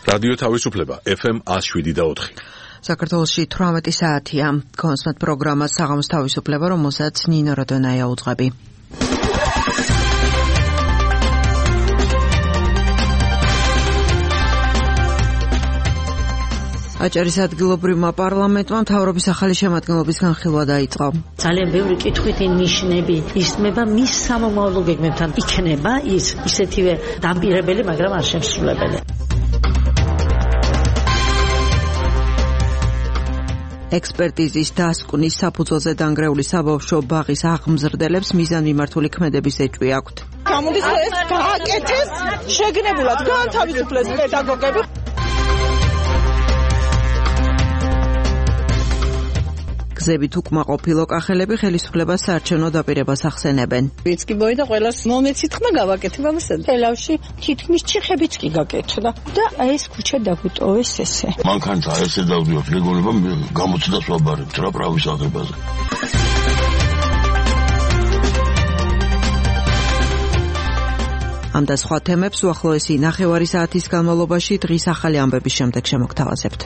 რადიო თავისუფლება FM 107.4. საქართველოში 18 საათია. კონსმეთ პროგრამა საღამოს თავისუფლება, რომელსაც ნინო როდონაია უძღვები. აჭარის ადგილობრივმა პარლამენტმა მთავრობის ახალი შემადგენლობის განხილვა დაიწყო. ძალიან ბევრი კითხვით ნიშნები ისმება მის სამომავლო გეგმებთან იქნება ის ისეთივე დამპირებელი, მაგრამ არ შემსრულებელი. ექსპერტიზის დასკვნის საფუძველზე დანგრეული საბავშვო ბაღის აღმზრდელებს მიზანმიმართული ქმედების ეჭვი აქვთ. გამოდის ეს გააკეთეს შეგნებულად გაანთავისუფლეს პედაგოგები. გზებით უკმაყოფილო კახელები ხელისუფლებას საარჩევნო დაპირებას ახსენებენ. ვიც კი მოიდა ყველას მომეცითხმა გავაკეთებ ამას. თელავში თითქმის ჩიხებიც კი გაკეთდა და ეს ქუჩა დაგვიტოვეს ესე. მანქანთა ესე დავდიოთ რეგულება გამოცდას ვაბარებთ რა პრავის აღებაზე. ამ და სხვა თემებს უახლოესი ნახევარი საათის განმავლობაში დღის ახალი ამბების შემდეგ შემოგთავაზებთ.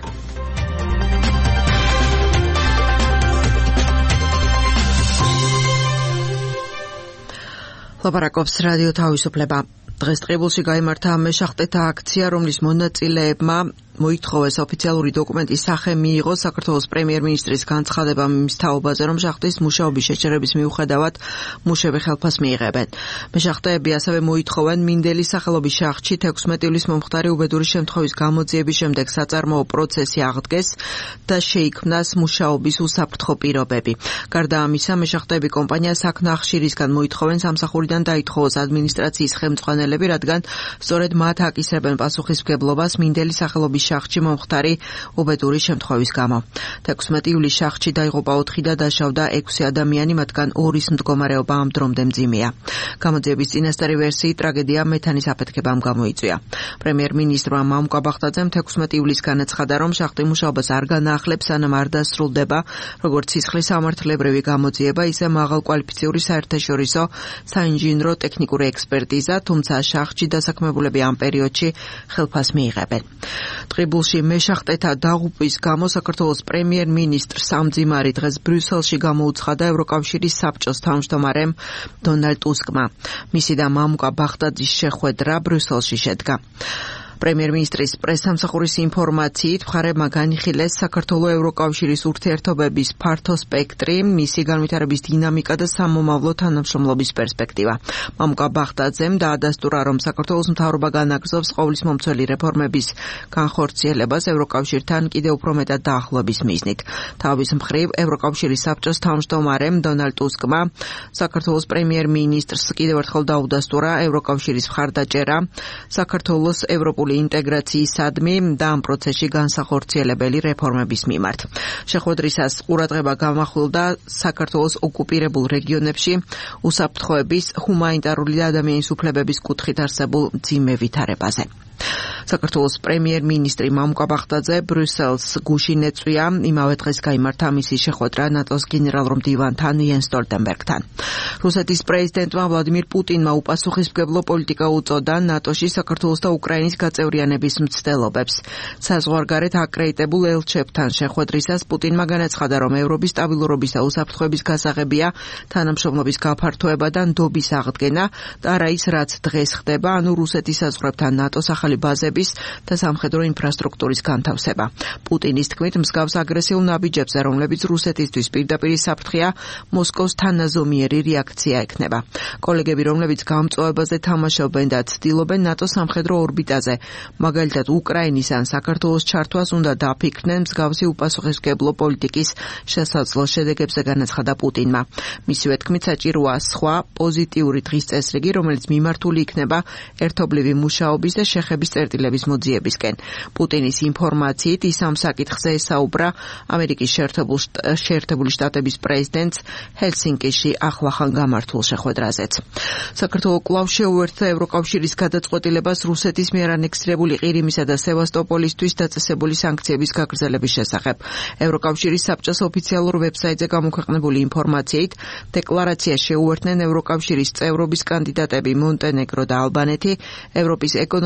ლაპარაკობს რადიო თავისუფლება. დღეს ტყიბულში გაიმართა მეშახტეთა აქცია, რომლის მონაწილეებმა მოითხოვეს ოფიციალური დოკუმენტის სახე მიიღოს საქართველოს პრემიერ-მინისტრის განცხადება მის თაობაზე, რომ შახტის მუშაობის შეჩერების მიუხედავად მუშები ხელფას მიიღებენ. მეშახტეები ასევე მოითხოვენ მინდელის სახელობის შახტში 16 ივლისს მომხდარი უბედური შემთხვევის გამოძიების შემდეგ საწარმოო პროცესი აღდგეს და შეიქმნას მუშაობის უსაფრთხო პირობები. გარდა ამისა, მეშახტეები კომპანია საქნახშირისგან მოითხოვენ სამსახურიდან დაითხოვოს ადმინისტრაციის ხელმძღვანელები, რადგან სწორედ მათ აკისრებენ პასუხისმგებლობას მინდელის სახელობის შახტში მომხდარი უბედური შემთხვევის გამო. 16 ივლისს შახტში დაიღუპა 4 და დაშავდა 6 ადამიანი, მათგან 2-ის მდგომარეობა ამ დრომდე მძიმეა. გამოძიების წინასწარი ვერსიით ტრაგედია მეთანის აფეთქებამ გამოიწვია. პრემიერ-მინისტრმა მამუკა ბახტაძემ 16 ივლისს განაცხადა, რომ შახტი მუშაობას არ განაახლებს, სანამ არ დასრულდება როგორც სისხლის სამართლებრივი გამოძიება, ისე მაღალკვალიფიციური საერთაშორისო საინჟინრო ტექნიკური ექსპერტიზა, თუმცა შახტში დასაქმებულები ამ პერიოდში ხელფას მიიღებენ. ტყიბულში მეშახტეთა დაღუპვის გამო საქართველოს პრემიერ-მინისტრს ამძიმარი დღეს ბრიუსელში გამოუცხადა ევროკავშირის საბჭოს თავმჯდომარემ დონალდ ტუსკმა. მისი და მამუკა ბახტაძის შეხვედრა ბრიუსელში შედგა. პრემიერ-მინისტრის პრესსამსახურის ინფორმაციით მხარებმა განიხილეს საქართველოს ევროკავშირის ურთიერთობების ფართო სპექტრი, მისი განვითარების დინამიკა და სამომავლო თანამშრომლობის პერსპექტივა. მამუკა ბახტაძემ დაადასტურა, რომ საქართველოს მთავრობა განაგრძობს ყოვლისმომცველი რეფორმების განხორციელებას ევროკავშირთან კიდევ უფრო მეტად დაახლოების მიზნით. თავის მხრივ ევროკავშირის საბჭოს თავმჯდომარემ დონალდ ტუსკმა საქართველოს პრემიერ-მინისტრს კიდევ ერთხელ დაუდასტურა ევროკავშირის მხარდაჭერა საქართველოს ევროპული ინტეგრაციისადმი და ამ პროცესში განსახორციელებელი რეფორმების მიმართ. შეხვედრისას ყურადღება გამახვილდა საქართველოს ოკუპირებულ რეგიონებში უსაფრთხოების, ჰუმანიტარული და ადამიანის უფლებების კუთხით არსებულ მძიმე ვითარებაზე. საქართველოს პრემიერ-მინისტრი მამუკა ბახტაძე ბრიუსელს გუშინ ეწვია. იმავე დღეს გაიმართა მისი შეხვედრა ნატოს გენერალურ მდივანთან იენს სტოლტენბერგთან. რუსეთის პრეზიდენტმა ვლადიმირ პუტინმა უპასუხისმგებლო პოლიტიკა უწოდა ნატოში საქართველოს და უკრაინის გაწევრიანების მცდელობებს. საზღვარგარეთ აკრედიტებულ ელჩებთან შეხვედრისას პუტინმა განაცხადა, რომ ევროპის სტაბილურობის და უსაფრთხოების გასაღებია თანამშრომლობის გაფართოება და ნდობის აღდგენა და არა ის, რაც დღეს ხდება, ანუ რუსეთის საზღვრებთან ნატოს ახალი ბაზების და სამხედრო ინფრასტრუქტურის განთავსება. პუტინის თქმით, მსგავს აგრესიულ ნაბიჯებზე, რომლებიც რუსეთისთვის პირდაპირ საფრთხეა, მოსკოვს თანაზომიერი რეაქცია ექნება. კოლეგები, რომლებიც გამწვავებაზე თამაშობენ და ცდილობენ ნატოს სამხედრო ორბიტაზე, მაგალითად უკრაინის ან საქართველოს ჩართვას უნდა დაფიქრდნენ მსგავსი უპასუხისმგებლო პოლიტიკის შესაძლო შედეგებზე, განაცხადა პუტინმა. მისივე თქმით, საჭიროა სხვა პოზიტიური დღის წესრიგი, რომელიც მიმართული იქნება ერთობლივი მუშაობის და შეხების წერტილების მოძიებისკენ. პუტინის ინფორმაციით ის ამ საკითხზე ესაუბრა ამერიკის შეერთებული შტატების პრეზიდენტს ჰელსინკიში ახლახან გამართულ შეხვედრაზეც. საქართველოს კვლავ შეუერთდა ევროკავშირის გადაწყვეტილებას რუსეთის მიერ ანექსირებული ყირიმისა და სევასტოპოლისთვის დაწესებული სანქციების გაგრძელების შესახებ. ევროკავშირის საბჭოს ოფიციალურ ვებსაიტზე გამოქვეყნებული ინფორმაციით დეკლარაცია შეუერთდნენ ევროკავშირის წევრობის კანდიდატები მონტენეგრო და ალბანეთი, ევროპის ეკონომიკური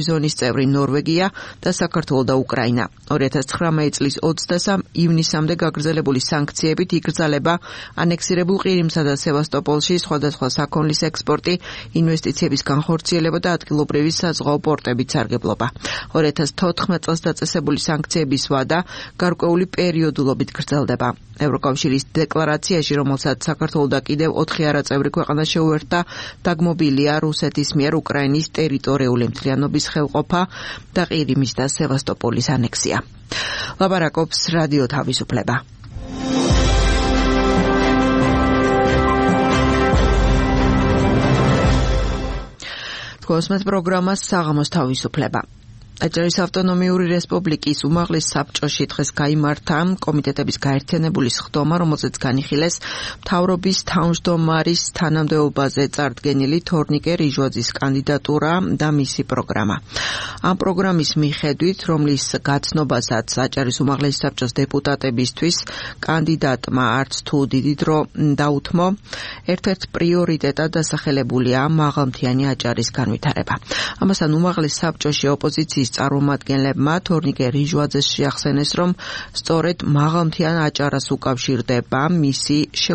ზონის წევრი ნორვეგია და საქართველო და უკრაინა. 2019 წლის 23 ივნისამდე გაგრძელებული სანქციებით იკრძალება ანექსირებულ ყირიმსა და სევასტოპოლში სხვადასხვა საქონლის ექსპორტი, ინვესტიციების განხორციელება და ადგილობრივი საზღვაო პორტების სარგებლობა. 2014 წელს დაწესებული სანქციების ვადა გარკვეული პერიოდულობით გრძელდება. ევროკავშირის დეკლარაციაში, რომელსაც საქართველო და კიდევ 4 არაწევრი ქვეყანა შეუერთდა, დაგმობილია რუსეთის მიერ უკრაინის ტერიტორიული მთლიანობის ხელყოფა და ყირიმის და სევასტოპოლის ანექსია. ლაპარაკობს რადიო თავისუფლება. კოსმეთ პროგრამას საღამოს თავისუფლება. აჭარის ავტონომიური რესპუბლიკის უმაღლეს საბჭოში დღეს გაიმართა კომიტეტების გაერთიანებული სხდომა, რომელზეც განიხილეს მთავრობის თავმჯდომარის თანამდებობაზე წარდგენილი თორნიკე რიჟვაძის კანდიდატურა და მისი პროგრამა. ამ პროგრამის მიხედვით, რომლის გაცნობასაც აჭარის უმაღლეს საბჭოს დეპუტატებისთვის კანდიდატმა არც თუ დიდი დრო დაუთმო, ერთ-ერთ პრიორიტეტად დასახელებულია მაღალმთიანი აჭარის განვითარება. ამასთან უმაღლეს საბჭოში ოპოზიციის წარმომადგენლებმა თორნიკე რიჟვაძეს შეახსენეს, რომ სწორედ მაღალმთიან აჭარას უკავშირდება მისი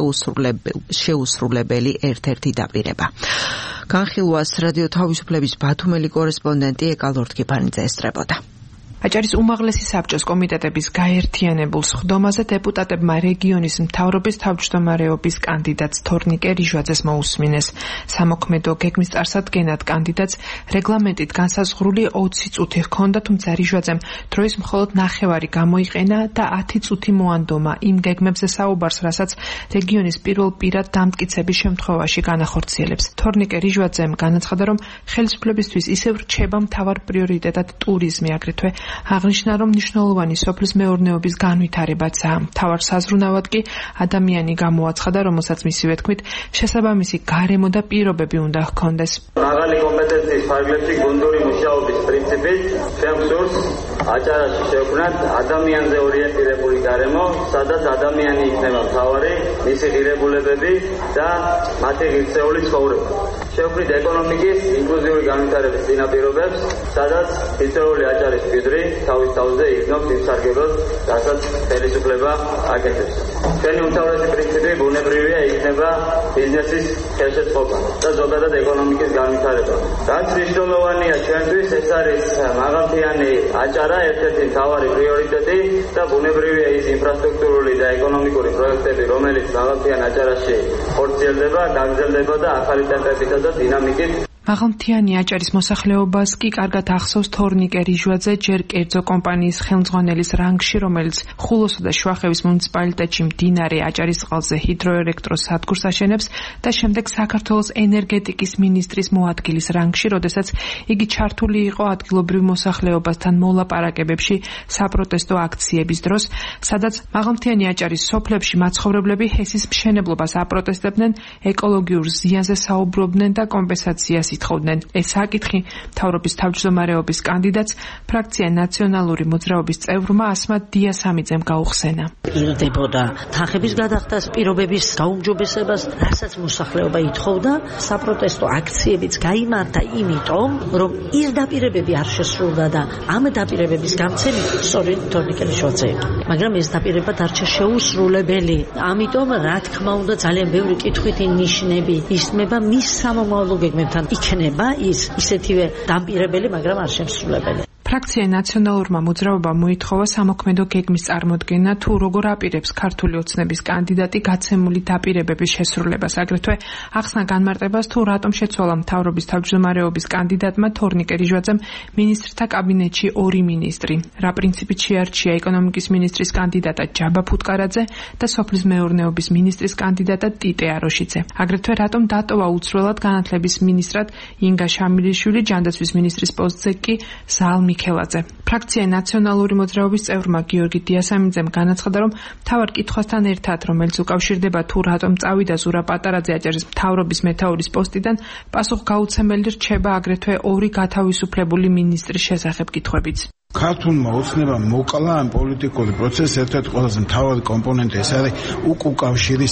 შეუსრულებელი ერთ-ერთი დაპირება. განხილვას რადიო თავისუფლების ბათუმელი კორესპონდენტი ეკალორთქიფანიძე ესწრებოდა. აჭარის უმაღლესი საბჭოს კომიტეტების გაერთიანებულ სხდომაზე დეპუტატებმა რეგიონის მთავრობის თავმჯდომარეობის კანდიდატს თორნიკე რიჟვაძეს მოусმინეს. სამოქმედო გეგმის წარსადგენად კანდიდატს რეგლამენტით განსაზღვრული 20 წუთი ჰქონდა, თუმცა რიჟვაძემ დროის მხოლოდ 9 გამოიყენა და 10 წუთი მოანდომა იმ გეგმებზე საუბარს, რასაც რეგიონის პირველ პირად დამტკიცების შემთხვევაში განახორციელებს. თორნიკე რიჟვაძემ განაცხადა, რომ ხელისუფლებისთვის ისევ რჩება მთავარ პრიორიტეტად ტურიზმი, აგრეთვე აღნიშნა, რომ მნიშვნელოვანი სოფლის მეურნეობის განვითარებაცაა. მთავარ საზრუნავად კი ადამიანი გამოაცხადა, რომელსაც მისივე თქმით შესაბამისი გარემო და პირობები უნდა ჰქონდეს. მაღალი კომპეტენციის ფარგლებში გუნდური მუშაობის პრინციპით შემსურს აჭარაში შევქმნათ ადამიანზე ორიენტირებული გარემო, სადაც ადამიანი იქნება მთავარი, მისი ღირებულებები და მათი ღირსეული ცხოვრება. შევქმნით ეკონომიკის ინკლუზიური განვითარების წინაპირობებს, სადაც თითოეული აჭარის მკვიდრი თავის თავზე იგნობს იმ სარგებლობას, რასაც ხელისუფლება აკეთებს. ჩვენი უმთავრესი პრინციპი ბუნებრივია იქნება ბიზნესის ხელშეწყობა და ზოგადად ეკონომიკის განვითარება. რაც მნიშვნელოვანია ჩვენთვის, ეს არის მაღალმთიანი აჭარა, ერთ-ერთი მთავარი პრიორიტეტი და ბუნებრივია ის ინფრასტრუქტურული და ეკონომიკური პროექტები, რომელიც მაღალმთიან აჭარაში ხორციელდება, გაგრძელდება და ახალი ტემპებითა და დინამიკით. მაღალმთიანი აჭარის მოსახლეობას კი კარგად ახსოვს თორნიკე რიჟვაძე ჯერ კერძო კომპანიის ხელმძღვანელის რანგში, რომელიც ხულოსა და შუახევის მუნიციპალიტეტში მდინარე აჭარის წყალზე ჰიდროელექტროსადგურს აშენებს და შემდეგ საქართველოს ენერგეტიკის მინისტრის მოადგილის რანგში, როდესაც იგი ჩართული იყო ადგილობრივ მოსახლეობასთან მოლაპარაკებებში საპროტესტო აქციების დროს, სადაც მაღალმთიანი აჭარის სოფლებში მაცხოვრებლები ჰესის მშენებლობას აპროტესტებდნენ, ეკოლოგიურ ზიანზე საუბრობდნენ და კომპენსაციას ითხოვდნენ. ეს საკითხი მთავრობის თავმჯდომარეობის კანდიდატს ფრაქცია ნაციონალური მოძრაობის წევრმა ასმად დიასამიძემ გაუხსენა. ირდებოდა თანხების გადახდას, პირობების გაუმჯობესებას, რასაც მოსახლეობა ითხოვდა. საპროტესტო აქციებიც გაიმართა იმიტომ, რომ ის დაპირებები არ შესრულდა და ამ დაპირებების გამცემით სწორედ თორნიკე რიჟვაძე. მაგრამ ეს დაპირება დარჩა შეუსრულებელი. ამიტომ, რა თქმა უნდა, ძალიან ბევრი კითხვითი ნიშნები ისმება მის სამომავლო გეგმებთან. იქნება ის ისეთივე დამპირებელი, მაგრამ არ შემსრულებელი. ფრაქცია ნაციონალურმა მოძრაობამ მოითხოვა სამოქმედო გეგმის წარმოდგენა, თუ როგორ აპირებს ქართული ოცნების კანდიდატი გაცემული დაპირებების შესრულებას, აგრეთვე ახსნა განმარტებას, თუ რატომ შეცვალა მთავრობის თავმჯდომარეობის კანდიდატმა თორნიკე რიჟვაძემ მინისტრთა კაბინეტში 2 მინისტრი, რა პრინციპით შეარჩია ეკონომიკის მინისტრის კანდიდატად ჯაბა ფუტკარაძე და სოფლის მეურნეობის მინისტრის კანდიდატად ტიტე აროშიძე. აგრეთვე რატომ დატოვა უცვლელად განათლების მინისტრად ინგა შამილიშვილი, ჯანდაცვის მინისტრის პოსტზე კი ზალ მიქელაძე. ფრაქცია ნაციონალური მოძრაობის წევრმა გიორგი დიასამიძემ განაცხადა, რომ მთავარ კითხვასთან ერთად, რომელიც უკავშირდება თუ რატომ წავიდა ზურა პატარაძე აჭარის მთავრობის მეთაურის პოსტიდან, პასუხგაუცემელი რჩება აგრეთვე 2 გათავისუფლებული მინისტრის შესახებ კითხვებიც. ქართულმა ოცნებამ მოკლა ამ პოლიტიკური პროცესის ერთ-ერთი ყველაზე მთავარი კომპონენტი ეს არის უკავშირი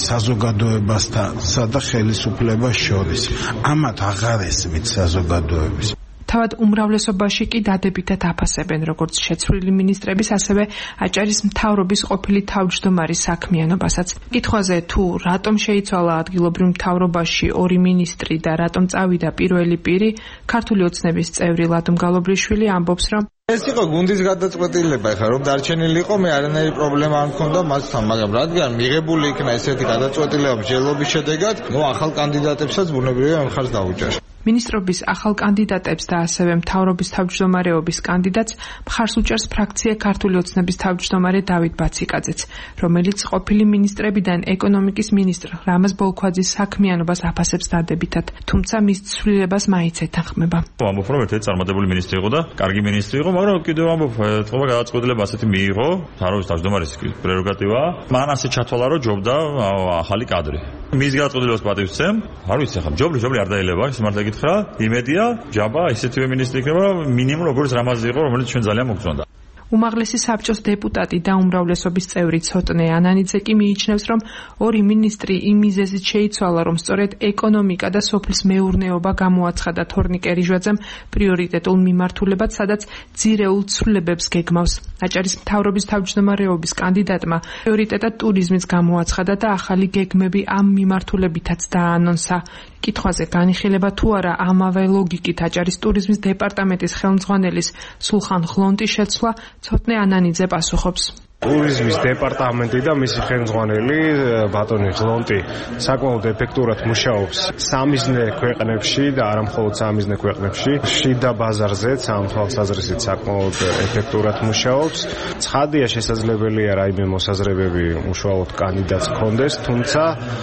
საზოგადოებასთან და ხელისუფლებას შორის. ამათ აღარ ესმით საზოგადოების. თავად უმრავლესობაში კი დადებითად აფასებენ როგორც შეცვლილი მინისტრების, ასევე აჭარის მთავრობის ყოფილი თავმჯდომარის საქმიანობასაც. კითხვაზე თუ რატომ შეიცვალა ადგილობრივ მთავრობაში 2 მინისტრი და რატომ წავიდა პირველი პირი, ქართული ოცნების წევრი ლადო მგალობრიშვილი ამბობს, რომ ეს იყო გუნდის გადაწყვეტილება, ხა რომ დარჩენილიყო, მე არანაირი პრობლემა არ მქონდა მასთან, მაგრამ რადგან მიღებული იქნა ესეთი გადაწყვეტილება მსჯელობის შედეგად, ახალ კანდიდატებსაც ბუნებრივია ამ ხარჯს დაუჭერს. მინისტრობის ახალ კანდიდატებს და ასევე მთავრობის თავმჯდომარეობის კანდიდატს მხარს უჭერს ფრაქცია ქართული ოცნების თავმჯდომარე დავით ბაციკაძეც, რომელიც ყოფილი მინისტრებიდან ეკონომიკის მინისტრ რამაზ ბოლქვაძის საქმიანობას აფასებს დადებითად, თუმცა მის ცვლილებას მაინც ეთანხმება. ამბობ, რომ ერთ-ერთი წარმატებული მინისტრი იყო და კარგი მინისტრი იყო, მაგრამ კიდევ ამბობ, ეთქობა გადაწყვეტილება ასეთი მიიღო, მთავრობის თავმჯდომარის პრეროგატივაა. მან ასე ჩათვალა, რომ ჯობდა ახალი კადრი. მის გადაწყვეტილებას პატივს ვცემ, არ ვიცი ხა, ჯობლი არ დაელება, სიმართლე გითხრა, იმედია, ჯაბა ისეთივე მინისტრი იქნება, მინიმუმ როგორც რამაზი იყო, რომელიც ჩვენ ძალიან მოგწონდა. უმაღლესი საბჭოს დეპუტატი და უმრავლესობის წევრი ცოტნე ანანიძე კი მიიჩნევს, რომ 2 მინისტრი იმ მიზეზით შეიცვალა, რომ სწორედ ეკონომიკა და სოფლის მეურნეობა გამოაცხადა თორნიკე რიჟვაძემ პრიორიტეტულ მიმართულებად, სადაც ძირეულ ცვლილებებს გეგმავს. აჭარის მთავრობის თავმჯდომარეობის კანდიდატმა პრიორიტეტად ტურიზმის გამოაცხადა და ახალი გეგმები ამ მიმართულებითაც დააანონსა. კითხვაზე განიხილება თუ არა ამავე ლოგიკით აჭარის ტურიზმის დეპარტამენტის ხელმძღვანელის სულხან ღლონტის შეცვლა, ცოტნე ანანიძე პასუხობს. ტურიზმის დეპარტამენტი და მისი ხელმძღვანელი ბატონი ღლონტი საკმაოდ ეფექტურად მუშაობს სამიზნე ქვეყნებში და არა მხოლოდ სამიზნე ქვეყნებში, შიდა ბაზარზეც ამ თვალსაზრისით საკმაოდ ეფექტურად მუშაობს. ცხადია, შესაძლებელია რაიმე მოსაზრებები უშუალოდ კანდიდატს ჰქონდეს, თუმცა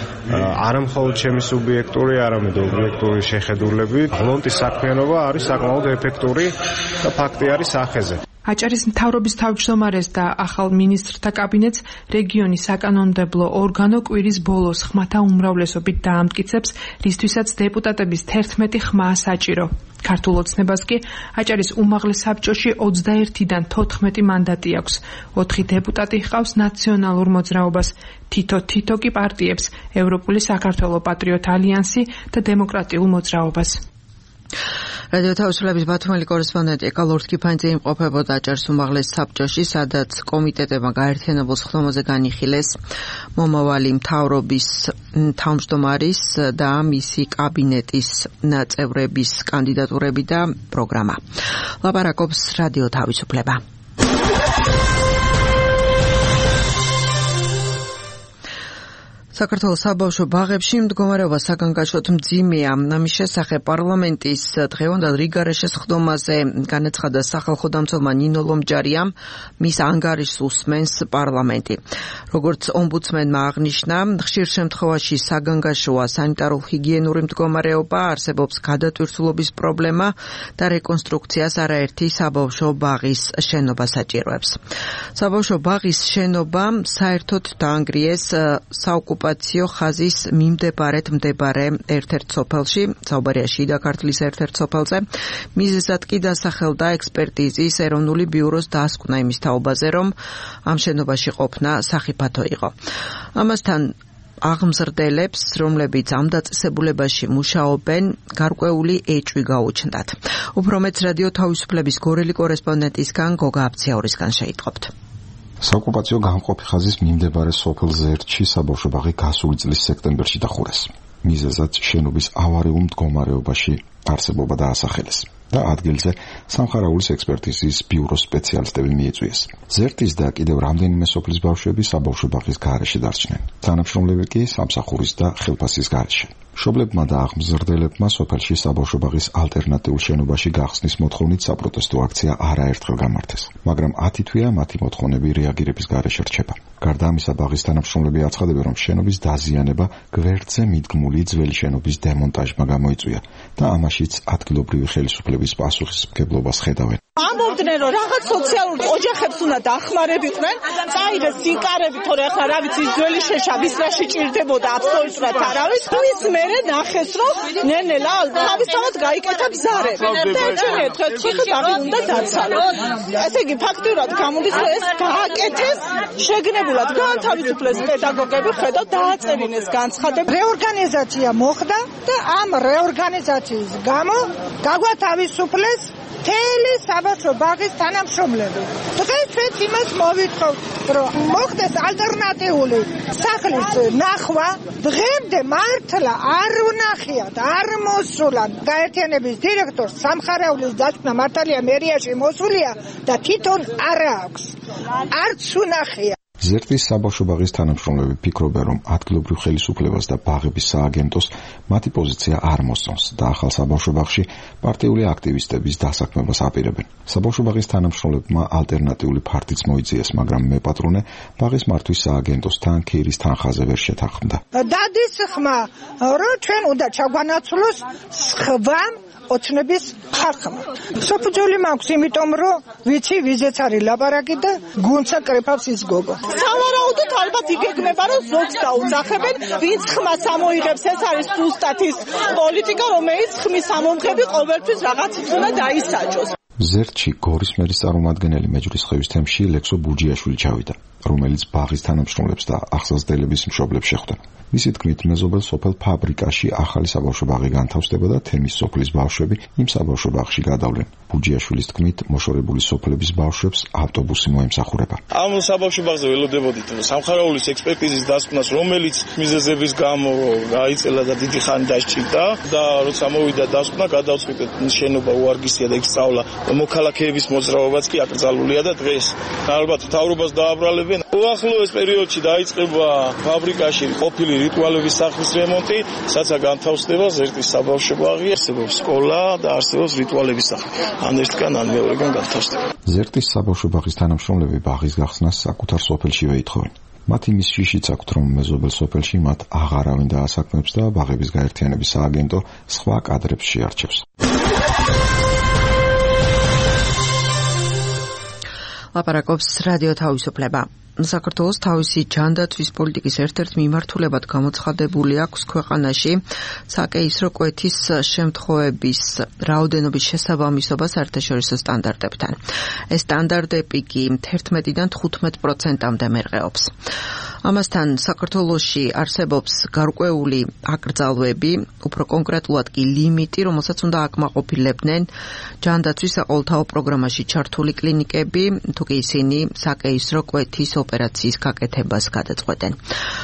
არა მხოლოდ ჩემი სუბიექტური, არამედ ობიექტური შეხედულებით ღლონტის საქმიანობა არის საკმაოდ ეფექტური და ფაქტი არის სახეზე. აჭარის მთავრობის თავმჯდომარეს და ახალ მინისტრთა კაბინეტს რეგიონის საკანონმდებლო ორგანო კვირის ბოლოს ხმათა უმრავლესობით დაამტკიცებს, რისთვისაც დეპუტატების 11 ხმა საჭირო. ქართულ ოცნებას კი აჭარის უმაღლეს საბჭოში 21-დან 14 მანდატი აქვს. 4 დეპუტატი ჰყავს ნაციონალურ მოძრაობას, თითო კი პარტიებს, ევროპული საქართველო პატრიოტ ალიანსი და დემოკრატიულ მოძრაობას. რადიო თავისუფლების ბათუმელი კორესპონდენტი ეკალორთ კიფანძე იმყოფებოდა აჭარის უმაღლეს საბჭოში, სადაც კომიტეტებმა გაერთიანებულ ხდომაზე განიხილეს მომავალი მთავრობის თავმჯდომარის და მისი კაბინეტის წევრების კანდიდატურები და პროგრამა. ლაპარაკობს რადიო თავისუფლება. საქართველოს საბავშვო ბაღებში მდგომარეობა საგანგაშოდ მძიმეა. ამის შესახებ პარლამენტის დღევანდელ რიგარეშეს ხდომაზე განაცხადა სახალხო დამცველმა ნინო ლომჯარიამ, მის ანგარიშს უსმენს პარლამენტი. როგორც ომბუდსმენმა აღნიშნა, ხშირ შემთხვევაში საგანგაშოა სანიტარულ-ჰიგიენური მდგომარეობა, არსებობს გადატვირთულობის პრობლემა და რეკონსტრუქციას არაერთი საბავშვო ბაღის შენობა საჭიროებს. საბავშვო ბაღის შენობა საერთოდ დაანგრიეს საოკუპაციო ხაზის მიმდებარედ მდებარე ერთ-ერთ სოფელში, საუბარია შიდა ქართლის ერთ-ერთ სოფელზე. მიზეზად კი დასახელდა ექსპერტიზის ეროვნული ბიუროს დასკვნა იმის თაობაზე, რომ ამ შენობაში ყოფნა სახიფათო იყო. ამასთან აღმზრდელებს, რომლებიც ამ დაწესებულებაში მუშაობენ, გარკვეული ეჭვი გაუჩნდათ. უფრო მეც რადიო თავისუფლების გორელი კორესპონდენტისგან გოგა აბციაურისგან შეიტყობთ. საოკუპაციო გამყოფი ხაზის მიმდებარე სოფელ ზერთში საბავშვო ბაღი გასული წლის სექტემბერში დახურეს. მიზეზად შენობის ავარიულ მდგომარეობაში არსებობა დაასახელეს და ადგილზე სამხარაულის ექსპერტიზის ბიუროს სპეციალისტები მიეწვიეს. ზერთის და კიდევ რამდენიმე სოფლის ბავშვები საბავშვო ბაღის გარეშე დარჩნენ. თანამშრომლები კი სამსახურის და ხელფასის გარეშე. მშობლებმა და აღმზრდელებმა სოფელში საბავშვო ბაღის ალტერნატიულ შენობაში გახსნის მოთხოვნით საპროტესტო აქცია არაერთხელ გამართეს, მაგრამ 10 თვეა მათი მოთხოვნები რეაგირების გარეშე რჩება. გარდა ამისა, ბაღის თანამშრომლები აცხადებენ, რომ შენობის დაზიანება გვერდზე მიდგმული ძველი შენობის დემონტაჟმა გამოიწვია და ამაშიც ადგილობრივი ხელისუფლების პასუხისმგებლობას ხედავენ. ამბობდნენ, რომ რაღაც სოციალურ ოჯახებს უნდა დახმარებიყვნენ, წაიღეს სიკარები, თორე ახლა რა ვიცი, ძველი შეშა ვის რა შეჭირდებოდა აბსოლუტურად არავის. ის მერე ნახეს, რომ ნენელა თავისთავად გაიკეთა ბზარები. და ეჩვენეთ, რომ ციხე ბაღი უნდა დაცალოს. ესე იგი, ფაქტურად გამოდის, რომ ეს გააკეთეს შეგნებულად, განთავისუფლეს პედაგოგები, ხედავ დააწერინეს განცხადები. რეორგანიზაცია მოხდა და ამ რეორგანიზაციის გამო გაგვათავისუფლეს მთელი საბავშვო ბაღის თანამშრომლები. დღესაც იმას მოვითხოვთ, რომ მოხდეს ალტერნატიული სახლის ნახვა. დღემდე მართლა არ ვნახიათ, არ მოსულან. გაერთიანების დირექტორს სამხარეულის დასკვნა მართალია მერიაში მოსულია და თვითონ არ აქვს. არც ვნახია. ზერტის საბავშვო ბაღის თანამშრომლები ფიქრობენ, რომ ადგილობრივ ხელისუფლებას და ბაღების სააგენტოს მათი პოზიცია არ მოსწონს და ახალ საბავშვო ბაღში პარტიული აქტივისტების დასაქმებას აპირებენ. საბავშვო ბაღის თანამშრომლებმა ალტერნატიული ფართიც მოიძიეს, მაგრამ მეპატრონე ბაღის მართვის სააგენტოსთან ქირის თანხაზე ვერ შეთანხმდა. დადის ხმა, რომ ჩვენ უნდა ჩაგვანაცვლოს სხვა ოცნების ხალხმა. საფუძველი მაქვს, იმიტომ რომ ვიცი ვიზეც არის ლაპარაკი და გუნცა კრეფავს ის გოგო. სავარაუდოდ ალბათ იგეგმება, რომ ზოგს დაუძახებენ, ვინც ხმას ამოიღებს, ეს არის ზუსტად ის პოლიტიკა, რომელიც ხმის ამომღები ყოველთვის რაღაცით უნდა დაისაჯოს. ზერტში გორის მერის წარმომადგენელი მეჯვრისხევის თემში ლექსო ბუჯიაშვილი ჩავიდა, რომელიც ბაღის თანამშრომლებს და ახსაზრდელების მშობლებს შეხვდა. მისი თქმით, მეზობელ სოფელ ფაბრიკაში ახალი საბავშვო ბაღი განთავსდება და თემის სოფლის ბავშვები იმ საბავშვო ბაღში გადავლენ. ბუჯიაშვილის თქმით, მოშორებული სოფლების ბავშვებს ავტობუსი მოემსახურება. ამ საბავშვო ბაღზე ველოდებოდით სამხარეულის ექსპერტიზის დასკვნას, რომელიც მიზეზების გამო გაიწელა და დიდი ხანი დასჭირდა და როცა მოვიდა დასკვნა, გადავწყვიტეთ შენობა უარგისია და იქ სწავლა მოქალაქეების მოძრაობაც კი აკრძალულია და დღეს ალბათ მთავრობას დააბრალებენ. უახლოეს პერიოდში დაიწყება ფაბრიკაში ყოფილი რიტუალების სახლის რემონტი, სადაც განთავსდება ზერტის საბავშვო ბაღი, არსებობს სკოლა და არსებობს რიტუალების სახლი. ან ერთგან ან მეორეგან განთავსდება. ზერტის საბავშვო ბაღის თანამშრომლები ბაღის გახსნას საკუთარ სოფელშივე ითხოვენ. მათ იმის შიშიც აქვთ, რომ მეზობელ სოფელში მათ აღარავინ დაასაქმებს და ბაღების გაერთიანების სააგენტო სხვა კადრებს შეარჩევს. ლაპარაკობს რადიო თავისუფლება. საქართველოს თავისი ჯანდაცვის პოლიტიკის ერთ-ერთ მიმართულებად გამოცხადებული აქვს ქვეყანაში საკეისრო კვეთის შემთხვევების რაოდენობის შესაბამისობა საერთაშორისო სტანდარტებთან. ეს სტანდარტები კი 11-დან 15%-მდე მერყეობს. ამასთან საქართველოში არსებობს გარკვეული აკრძალვები, უფრო კონკრეტულად კი ლიმიტი, რომელსაც უნდა აკმაყოფილებდნენ ჯანდაცვის საყოველთაო პროგრამაში ჩართული კლინიკები, თუ კი ისინი საკეისრო კვეთის ოპერაციის გაკეთებას გადაწყვეტენ.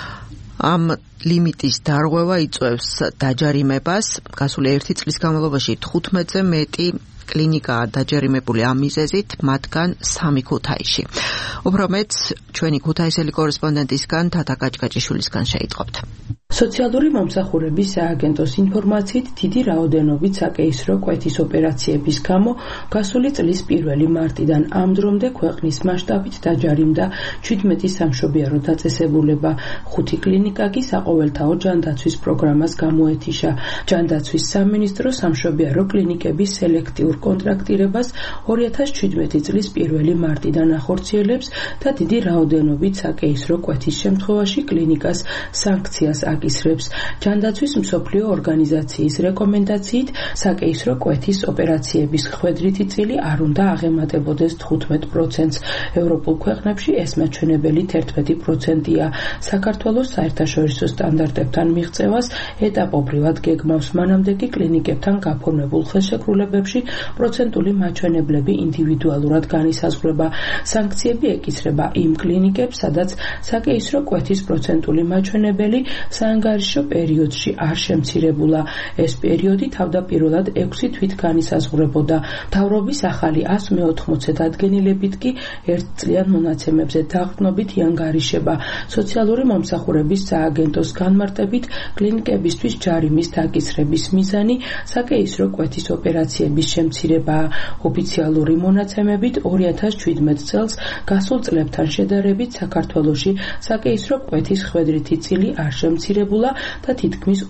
ამ ლიმიტის დარღვევა იწვევს დაჯარიმებას. გასული 1 წლის განმავლობაში 15-ზე მეტი კლინიკაა დაჯარიმებული ამ მიზეზით, მათგან 3 ქუთაისში. უფრო მეტს ჩვენი ქუთაისელი კორესპონდენტისგან თათა კაჭკაჭიშვილისგან შეიტყობთ. სოციალური მომსახურების სააგენტოს ინფორმაციით, დიდი რაოდენობით საკეისრო კვეთის ოპერაციების გამო გასული წლის 1 მარტიდან ამ დრომდე ქვეყნის მასშტაბით დაჯარიმდა 17 სამშობიარო დაწესებულება. 5 კლინიკა კი საყოველთაო ჯანდაცვის პროგრამას გამოეთიშა. ჯანდაცვის სამინისტრო სამშობიარო კლინიკების სელექტიურ კონტრაქტირებას 2017 წლის 1 მარტიდან ახორციელებს და დიდი რაოდენობით საკეისრო კვეთის შემთხვევაში კლინიკას სანქციას აკისრებს. ჯანდაცვის მსოფლიო ორგანიზაციის რეკომენდაციით საკეისრო კვეთის ოპერაციების ხვედრითი წილი არ უნდა აღემატებოდეს 15%-ს. ევროპულ ქვეყნებში ეს მაჩვენებელი 11%-ია. საქართველოს საერთაშორისო სტანდარტებთან მიღწევას ეტაპობრივად გეგმავს. მანამდე კი კლინიკებთან გაფორმებულ ხელშეკრულებებში პროცენტული მაჩვენებლები ინდივიდუალურად განისაზღვრება. სანქციები ეკისრება იმ კლინიკებს, სადაც საკეისრო კვეთის პროცენტული მაჩვენებელი საანგარიშო პერიოდში არ შემცირებულა. ეს პერიოდი თავდაპირველად 6 თვით განისაზღვრებოდა. მთავრობის ახალი 180 დადგენილებით კი 1 წლიან მონაცემებზე დაყრდნობით იანგარიშება. სოციალური მომსახურების სააგენტოს განმარტებით, კლინიკებისთვის ჯარიმის დაკისრების მიზანი საკეისრო კვეთის ოპერაციების შემცირებაა. ოფიციალური მონაცემებით 2017 წელს გასულ წლებთან შედარებით საქართველოში საკეისრო კვეთის ხვედრითი წილი არ შემცირებულა და თითქმის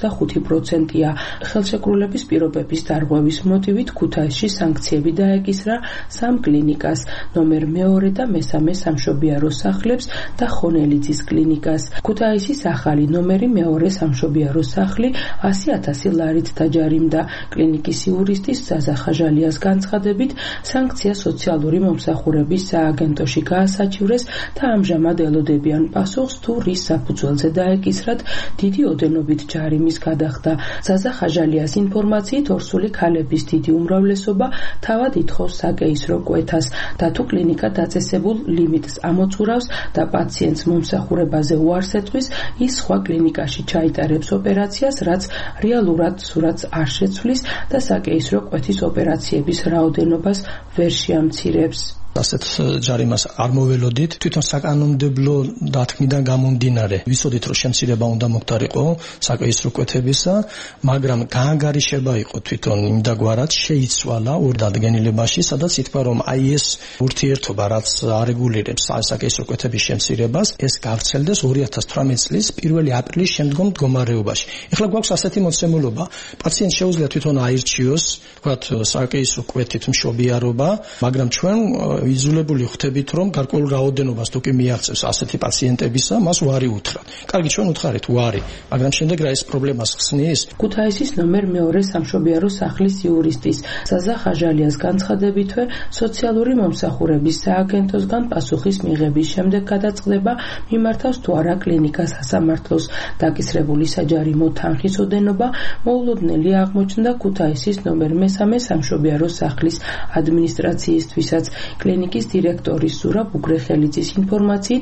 45%-ია. ხელშეკრულების პირობების დარღვევის მოტივით ქუთაისში სანქციები დაეკისრა 3 კლინიკას, ნომერ 2 და 3 სამშობიარო სახლებს და ხონელიძის კლინიკას. ქუთაისის ახალი ნომერი 2 სამშობიარო სახლი 100,000 ლარით დაჯარიმდა. კლინიკის იურისტის ზაზა ხაჟალიას განცხადებით, სანქცია სოციალური მომსახურების სააგენტოში გაასაჩივრეს და ამჟამად ელოდებიან პასუხს თუ რის საფუძველზე დაეკისრათ დიდი ოდენობით ჯარიმის გადახდა. ზაზა ხაჟალიას ინფორმაციით ორსული ქალების დიდი უმრავლესობა თავად ითხოვს საკეისრო კვეთას და თუ კლინიკა დაწესებულ ლიმიტს ამოწურავს და პაციენტს მომსახურებაზე უარს ეთქვის, ის სხვა კლინიკაში ჩაიტარებს ოპერაციას, რაც რეალურად სურათს არ შეცვლის და საკეისრო კვეთის ოპერაციების რაოდენობას ვერ შეამცირებს. ასეთ ჯარიმას არ მოველოდით, თვითონ საკანონმდებლო დათქმიდან გამომდინარე ვიცოდით, რომ შემცირება უნდა მოხდარიყო საკეისრო კვეთებისა, მაგრამ გაანგარიშება იყო თვითონ იმდაგვარად შეიცვალა ორ დადგენილებაში, სადაც ითქვა, რომ აი ეს ურთიერთობა, რაც არეგულირებს საკეისრო კვეთების შემცირებას, ეს გავრცელდეს 2018 წლის 1 აპრილის შემდგომ მდგომარეობაში. ეხლა გვაქვს ასეთი მოცემულობა, პაციენტს შეუძლია თვითონ აირჩიოს, ვთქვათ, საკეისრო კვეთით მშობიარობა, მაგრამ ჩვენ იზოლებული ხდებით, რომ გარკვეულ რაოდენობას თუ კი მიაღწევს ასეთი პაციენტებისა, მას უარი უთხრა. კარგი, ჩვენ უთხარით უარი, მაგრამ შემდეგ რა ეს პრობლემას ხსნის? ქუთაისის ნომერ 2 სამშობიარო სახლის იურისტის ზაზა ხაჟალიას განცხადებითვე, სოციალური მომსახურების სააგენტოსგან პასუხის მიღების შემდეგ გადაწყდება მიმართავს თუ არა კლინიკას სასამართლოს. დაკისრებული საჯარიმო თანხის ოდენობა მოულოდნელი აღმოჩნდა ქუთაისის ნომერ 3 სამშობიარო სახლის ადმინისტრაციისთვისაც. კლინიკის დირექტორის ზურაბ უგრეხელიძის ინფორმაციით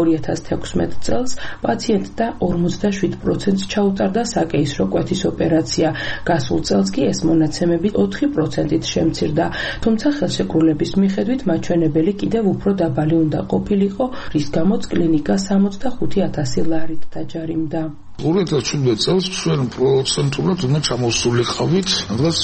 2016 წელს პაციენტთა 47%-ს ჩაუტარდა საკეისრო კვეთის ოპერაცია. გასულ წელს კი ეს მონაცემები 4%-ით შემცირდა. თუმცა ხელშეკრულების მიხედვით მაჩვენებელი კიდევ უფრო დაბალი უნდა ყოფილიყო, რის გამოც კლინიკა 65,000 ლარით დაჯარიმდა. 2017 წელს ჩვენ პროცენტულად უნდა ჩამოსულიყავით რაღაც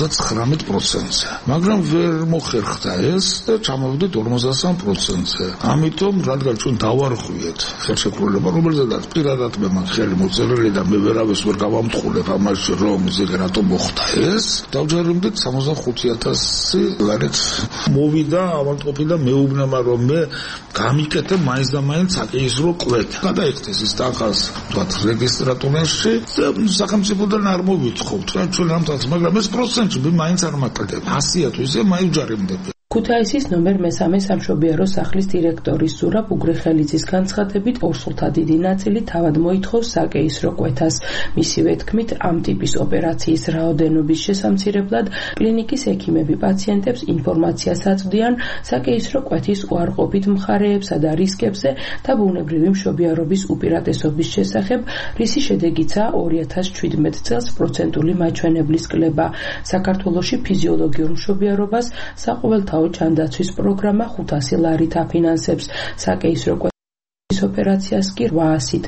39%-ზე, მაგრამ ვერ მოხერხდა ეს და ჩამოვიდეთ 53%-ზე. ამიტომ, რადგან ჩვენ დავარღვიეთ ხელშეკრულება, რომელზედაც პირადად მე მაქვს ხელი მოწერილი და მე ვერავის ვერ გავამთხულებ ამაში, რომ ზეგ რატო მოხდა ეს, დავჯერიმდით 65,000 ლარით. მოვიდა ავადმყოფი და მეუბნება, რომ მე გამიკეთე მაინც და მაინც საკეისრო კვეთა. გადაიხდეს ის თანხას, თქვათ, რეგისტრატურაში სახელმწიფოდან არ მოვიწყობთ რა ჩვენ ამთაც, მაგრამ ეს პროცენტები მაინც არ მაკლდება. 100-ად ვიზე მაიუჯარიმდები. ქუთაისის ნომერ 3 სამშობიარო სახლის დირექტორის ზურაბ უგრეხელიძის განცხადებით, ორსულთა დიდი ნაწილი თავად მოითხოვს საკეისრო კვეთას. მისივე თქმით, ამ ტიპის ოპერაციის რაოდენობის შესამცირებლად კლინიკის ექიმები პაციენტებს ინფორმაციას აწვდიან საკეისრო კვეთის უარყოფით მხარეებსა და რისკებზე და ბუნებრივი მშობიარობის უპირატესობის შესახებ, რისი შედეგიცაა 2017 წელს პროცენტული მაჩვენებლის კლება. საქართველოში ფიზიოლოგიურ მშობიარობას საყოველთაო ჯანდაცვის პროგრამა 500 ლარით აფინანსებს. საკეისრო კვეთის ოპერაციას კი 800-ით.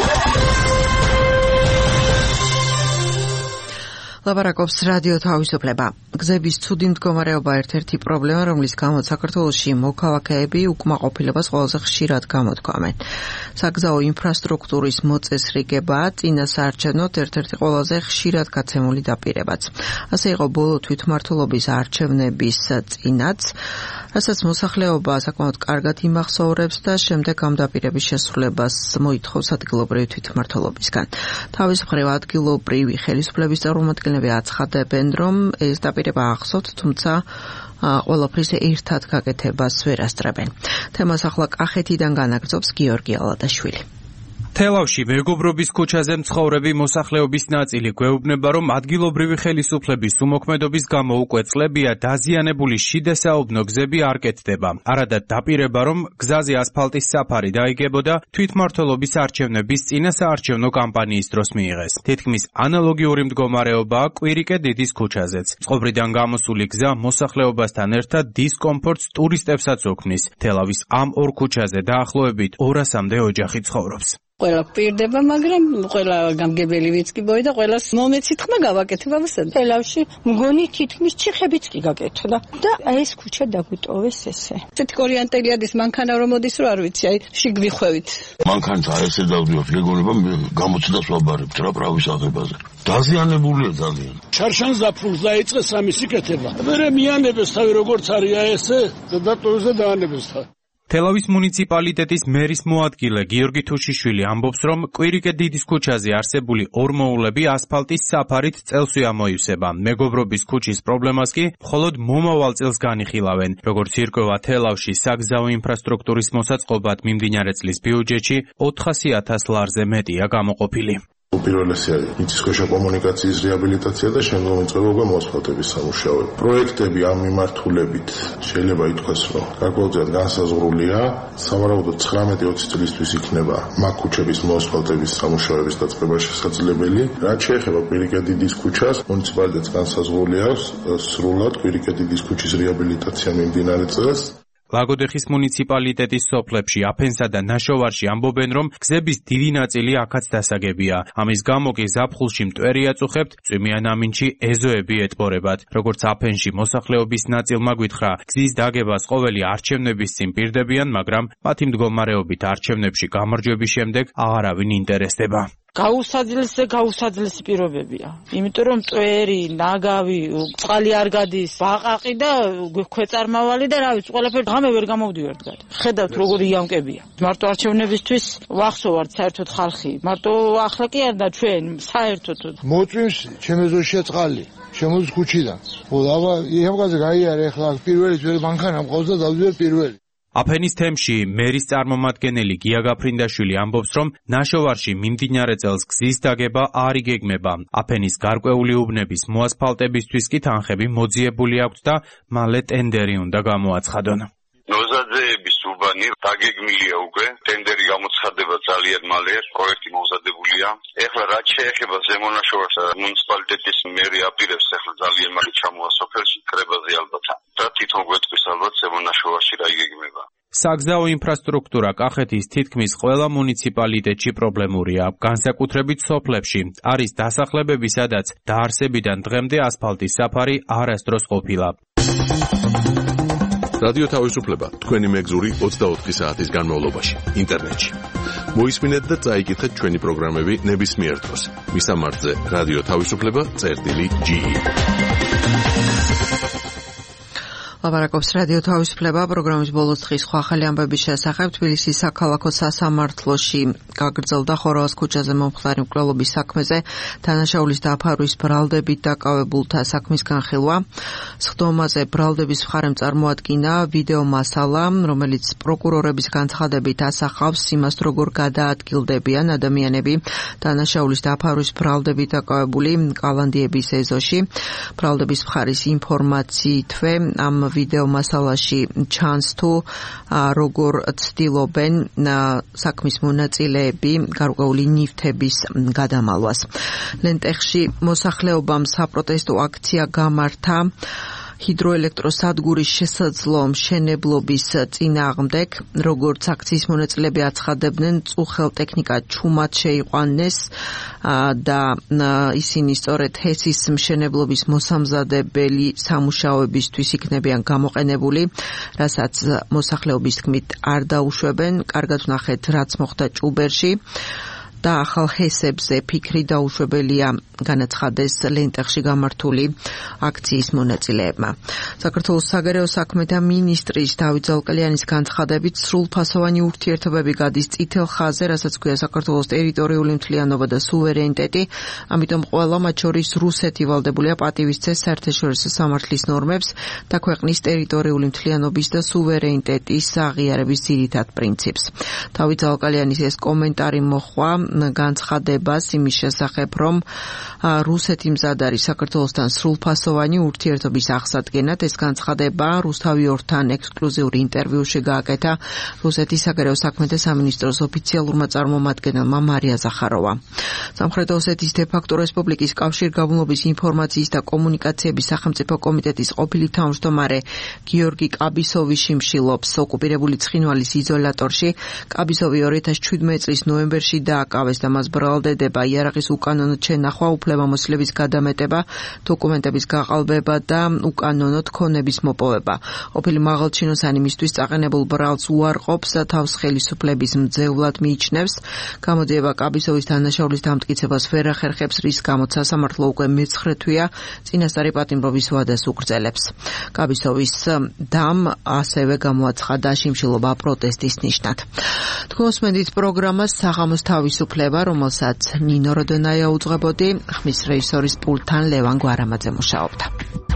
ლაპარაკობს რადიო თავისუფლება. გზების ცუდი მდგომარეობა ერთ-ერთი პრობლემა, რომლის გამოც საქართველოში მოქალაქეები უკმაყოფილებას ყველაზე ხშირად გამოთქვამენ. საგზაო ინფრასტრუქტურის მოწესრიგება წინასაარჩევნოდ ერთ-ერთი ყველაზე ხშირად გაცემული დაპირებაც. ასე იყო ბოლო თვითმმართველობის არჩევნების წინაც, რასაც მოსახლეობა საკმაოდ კარგად იმახსოვრებს და შემდეგ ამ დაპირების შესრულებას მოითხოვს ადგილობრივი თვითმმართველობისგან. თავის მხრივ ადგილობრივი ხელისუფლების წარმომადგენლები აცხადებენ, რომ ეს დაპირება ახსოვთ, თუმცა ყველაფრის ერთად გაკეთებას ვერ ასწრებენ. თემას ახლა კახეთიდან განაგრძობს გიორგი ალადაშვილი. თელავში მეგობრობის ქუჩაზე მცხოვრები მოსახლეობის ნაწილი გვეუბნება, რომ ადგილობრივი ხელისუფლების უმოქმედობის გამო უკვე წლებია დაზიანებული შიდა საუბნო გზები არ კეთდება. არადა დაპირება, რომ გზაზე ასფალტის საფარი დაიგებოდა, თვითმმართველობის არჩევნების წინა საარჩევნო კამპანიის დროს მიიღეს. თითქმის ანალოგიური მდგომარეობაა კვირიკე დიდის ქუჩაზეც. წყობრიდან გამოსული გზა მოსახლეობასთან ერთად დისკომფორტს ტურისტებსაც ოქმნის. თელავის ამ ორ ქუჩაზე დაახლოებით 200-მდე ოჯახი ცხოვრობს. ყველა პირდება, მაგრამ ყველა გამგებელი ვიც კი ბოი და ყველას მომეცით ხმა გავაკეთებ ამასა. თელავში მგონი თითქმის ჩიხებიც კი გაკეთდა და ეს ქუჩა დაგვიტოვეს ესე. ესეთი კორიანტელი ადის მანქანა რომ მოდის რა არ ვიცი, აი შიგვიხვევით. მანქანა ესე დავდივართ, გეგონება გამოცდას ვაბარებთ რა პრავის აღებაზე. დაზიანებულია ძალიან. ჩარშანს დაფულს დაიწყეს ამის იკეთება. მერე მიანებეს თავი როგორც არის ესე და დატოვეს და დაანებეს თავი. თელავის მუნიციპალიტეტის მერის მოადგილე გიორგი თუშიშვილი ამბობს, რომ კვირიკე დიდის ქუჩაზე არსებული ორმოულები ასფალტის საფარით წელსვე ამოივსება. მეგობრობის ქუჩის პრობლემას კი მხოლოდ მომავალ წელს განიხილავენ. როგორც ირკვევა თელავში საგზაო ინფრასტრუქტურის მოსაწყობად მიმდინარე წლის ბიუჯეტში 400.000 ლარზე მეტია გამოყოფილი. უპირველესი არის მიწისქვეშა კომუნიკაციის რეაბილიტაცია და შემდგომ იწყება მოასფალტების სამუშაოები. პროექტები ამ მიმართულებით შეიძლება ითქვას, რომ გარკვეულწილად განსაზღვრულია. სავარაუდოდ 19-20 წლისთვის იქნება მაგ ქუჩების მოასფალტების სამუშაოების დაწყება შესაძლებელი. რაც შეეხება კვირიკე დიდის ქუჩას, მუნიციპალიტეტს განსაზღვრული აქვს სრულად კვირიკე დიდის ქუჩის რეაბილიტაცია მიმდინარე წელს. ლაგოდეხის მუნიციპალიტეტის სოფლებში აფენსა და ნაშოვარში ამბობენ, რომ გზების დიდი ნაწილი აქაც დასაგებია. ამის გამო კი ზაფხულში მტვერი აწუხებთ, წვიმიან ამინჩი ეზოები ეტბორებათ. როგორც აფენში მოსახლეობის ნაწილმა გვითხრა, გზის დაგებას ყოველი არჩევნების წინ პირდებიან, მაგრამ მათი მდგომარეობით არჩევნებში გამარჯვების შემდეგ აღარავინ ინტერესდება. გაუსაძლესი პირობებია. იმიტომ რომ მტვერი, ნაგავი, წყალი არ გადის, ბაყაყი და ქვეწარმავალი და რა ვიცი, ყველაფერი ღამე ვერ გამოვდივართ გარეთ. ხედავთ როგორი იამკებია. მარტო არჩევნებისთვის ვახსოვართ საერთოდ ხალხი. მარტო ახლა კი არ და ჩვენ საერთოდ მოწვიმს ჩემეზოშია წყალი. შემოდის ქუჩიდან. ხო, აბა იამკაზე გაიარე ახლა პირველი ძველი მანქანა მყავს და დავდივარ პირველი. აფენის თემში მერის წარმომადგენელი გია გაფრინდაშვილი ამბობს, რომ ნაშოვარში მიმდინარე წელს გზის დაგება არ იგეგმება. აფენის გარკვეული უბნების მოასფალტებისთვის კი თანხები მოძიებული აქვთ და მალე ტენდერი უნდა გამოაცხადონ. ნოზაძეების უბანი დაგეგმილია უკვე, ტენდერი გამოცხადება ძალიან მალე, პროექტი მომზადებულია. ეხლა რაც შეეხება ზემონაშოვარს, მუნიციპალიტეტის მერი აპირებს ეხლა ძალიან მალე ჩამოვა სოფელში კრებაზე ალბათ. და თვითონ გვეტყვის ალბათ ზემონაშოვარში რა იგეგმება. საგზაო ინფრასტრუქტურა კახეთის თითქმის ყველა მუნიციპალიტეტში პრობლემურია. განსაკუთრებით სოფლებში არის დასახლებები, სადაც დაარსებიდან დღემდე ასფალტის საფარი არასდროს ყოფილა. რადიო თავისუფლება თქვენი მეგზური 24 საათის განმავლობაში ინტერნეტში. მოისმინეთ და წაიკითხეთ ჩვენი პროგრამები ნებისმიერ დროს. მისამართზე რადიო თავისუფლება.ge. ლაპარაკობს რადიო თავისუფლება პროგრამის ბოლოს დღის სხვა ახალი ამბების შესახებ. თბილისის საქალაქო სასამართლოში გაგრძელდა ხოროას ქუჩაზე მომხდარი მკვლელობის საქმეზე დანაშაულის დაფარვის ბრალდებით დაკავებულთა საქმის განხილვა. სხდომაზე ბრალდების მხარემ წარმოადგინა ვიდეო მასალა, რომელიც პროკურორების განცხადებით ასახავს იმას, როგორ გადაადგილდებიან ადამიანები დანაშაულის დაფარვის ბრალდებით დაკავებული კალანდიების ეზოში. ბრალდების მხარის ინფორმაციითვე ამ ვიდეო მასალაში ჩანს თუ როგორ ცდილობენ საქმის მონაწილეები გარკვეული ნივთების გადამალვას. ლენტეხში მოსახლეობამ საპროტესტო აქცია გამართა ჰიდროელექტროსადგურის შესაძლო მშენებლობის წინააღმდეგ, როგორც აქციის მონაწილეები აცხადებდნენ, წუხელ ტექნიკა ჩუმად შეიყვანეს და ისინი სწორედ ჰესის მშენებლობის მოსამზადებელი სამუშაოებისთვის იქნებიან გამოყენებული, რასაც მოსახლეობის თქმით არ დაუშვებენ. კარგად ვნახეთ, რაც მოხდა ჭუბერში. და ახალ ჰესებზე ფიქრი დაუშვებელია განაცხადეს ლენტეხში გამართული აქციის მონაწილეებმა. საქართველოს საგარეო საქმეთა მინისტრის დავით ზალკალიანის განცხადებით სრულფასოვანი ურთიერთობები გადის წითელ ხაზზე, რასაც ქვია საქართველოს ტერიტორიული მთლიანობა და სუვერენიტეტი, ამიტომ ყველა მათ შორის რუსეთი ვალდებულია პატივისცეს საერთაშორისო სამართლის ნორმებს და ქვეყნის ტერიტორიული მთლიანობის და სუვერენიტეტის აღიარების ძირითად პრინციპს. დავით ზალკალიანის ეს კომენტარი მოჰყვა განცხადებას იმის შესახებ, რომ რუსეთი მზად არის საქართველოსთან სრულფასოვანი ურთიერთობის აღსადგენად. ეს განცხადება რუსთავი ორთან ექსკლუზიური ინტერვიუში გააკეთა რუსეთის საგარეო საქმეთა სამინისტროს ოფიციალურმა წარმომადგენელმა მარია ზახაროვამ. სამხრეთ ოსეთის დე-ფაქტო რესპუბლიკის კავშირგაბმულობის ინფორმაციის და კომუნიკაციების სახელმწიფო კომიტეტის ყოფილი თავმჯდომარე გიორგი კაბისოვი შიმშილობს ოკუპირებული ცხინვალის იზოლატორში. კაბისოვი 2017 წლის ნოემბერში დააკავეს აკავეს და მას ბრალდება იარაღის უკანონოდ შენახვა, უფლებამოსილების გადამეტება, დოკუმენტების გაყალბება და უკანონოდ ქონების მოპოვება. ყოფილი მაღალჩინოსანი მისთვის წაყენებულ ბრალს უარყოფს და თავს ხელისუფლების მძევლად მიიჩნევს. გამოძიება კაბისოვის დანაშაულის დამტკიცებას ვერ ახერხებს, რის გამოც სასამართლო უკვე მე-9 თვეა წინასწარი პატიმრობის ვადას უგრძელებს. კაბისოვის დამ ასევე გამოაცხადა შიმშილობა პროტესტის ნიშნად. თქვენსმენდით პროგრამას საღამოს თავისუფლება, რომელსაც ნინო როდონაია უძღვებოდი, ხმის რეჟისორის პულტთან ლევან გვარამაძე მუშაობდა.